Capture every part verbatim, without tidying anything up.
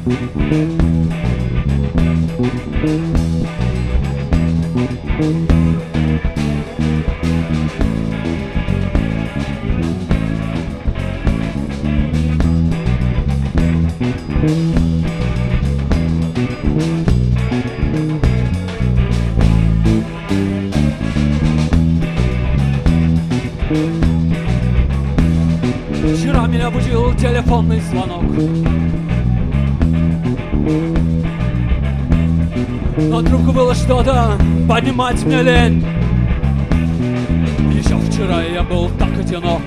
Вчера меня будил телефонный звонок, но трубку было что-то поднимать мне лень. Еще вчера я был так одинок,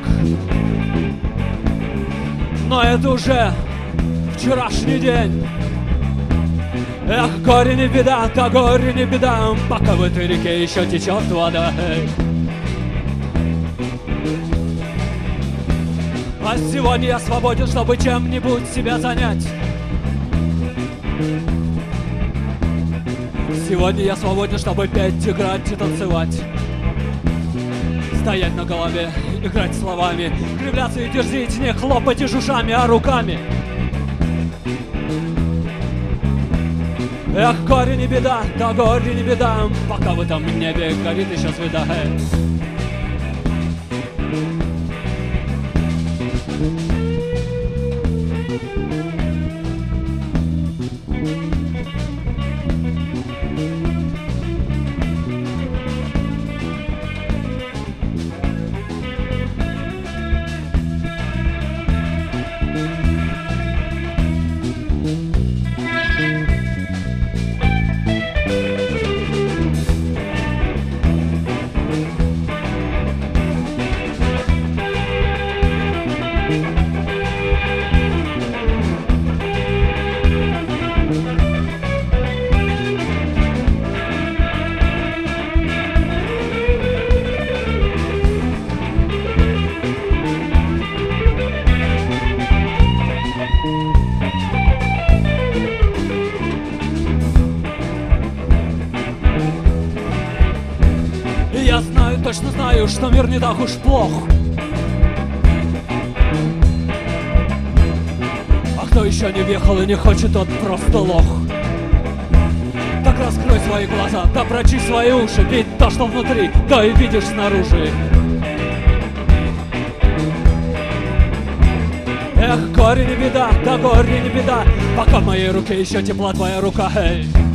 но это уже вчерашний день. Эх, горе не беда, да горе не беда, пока в этой реке еще течет вода. А сегодня я свободен, чтобы чем-нибудь себя занять. Сегодня я свободен, чтобы петь, играть и танцевать. Стоять на голове, играть словами, кривляться и дерзить, не хлопать и ушами, а руками. Эх, горе не беда, да горе не беда, пока в этом небе горит еще звезда. Я знаю, точно знаю, что мир не так уж плох. А кто еще не въехал и не хочет, тот просто лох. Так раскрой свои глаза, да прочи свои уши, ведь то, что внутри, то и видишь снаружи. Эх, горе не беда, да горе не беда, пока в моей руке еще тепла твоя рука, эй.